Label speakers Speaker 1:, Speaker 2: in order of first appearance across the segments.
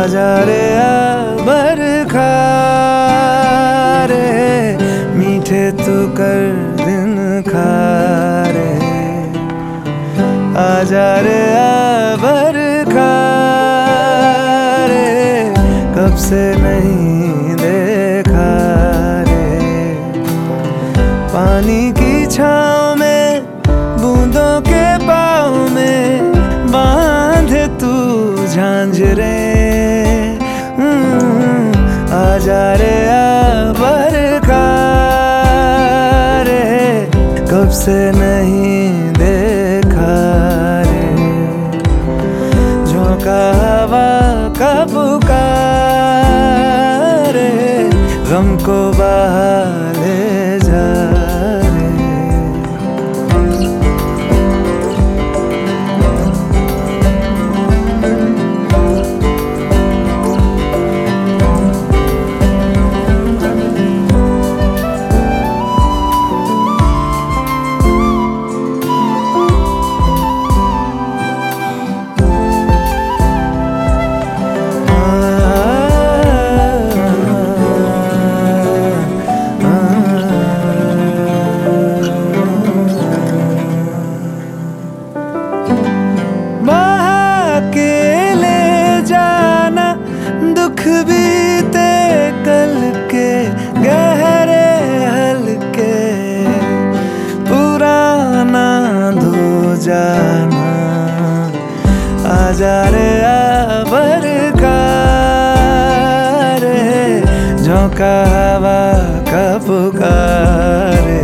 Speaker 1: आजा रे बरखा रे, मीठे तू कर दिन खारे। आजा रे बरखा रे, कब से नहीं देखा रे। पानी की छाँव में बूंदों के पाँव में बांधे तू झांझरे। आजा रे बरखा रे, कब से नहीं देखा रे। झोंका हवा का पुकार रे, गम को बहा ले जा रे। दुख बीते कल के गहरे हल्के, पुराना धो जाना। आजा रे बरखा रे, झोंका हवा का पुकारे।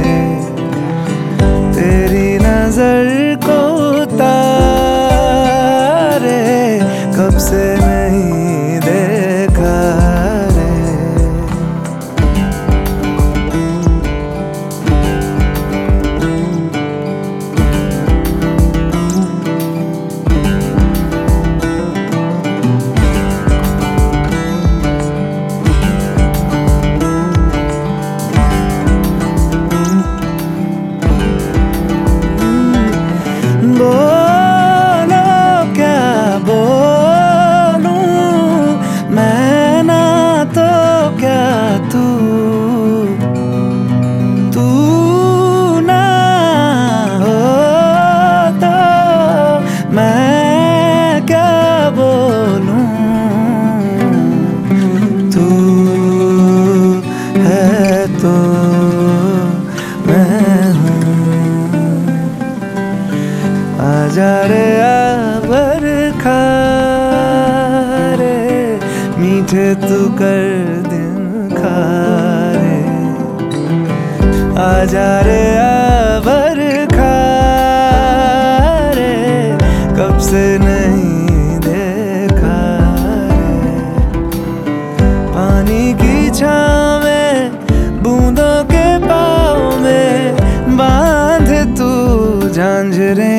Speaker 1: तेरी नजर को तारे, कब से नहीं देखा रे। बोलो क्या बोलूं मैं, ना तो क्या तू ना हो तो मैं क्या बोलूं। तू है तो मैं हूँ। आजा रे बरखा रे, मीठे तू कर दिन खारे। आजा रे बरखा रे, कब से नहीं देखा रे। पानी की छाँव में बूंदों के पाँव में बांधे तू झांझरे।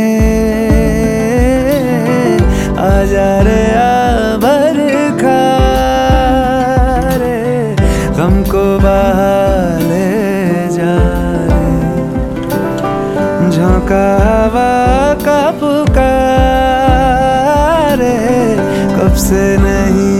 Speaker 1: आजा रे बरखा रे, गम को बहा ले जा रे। झोंका हवा का पुकार रे, कब से नहीं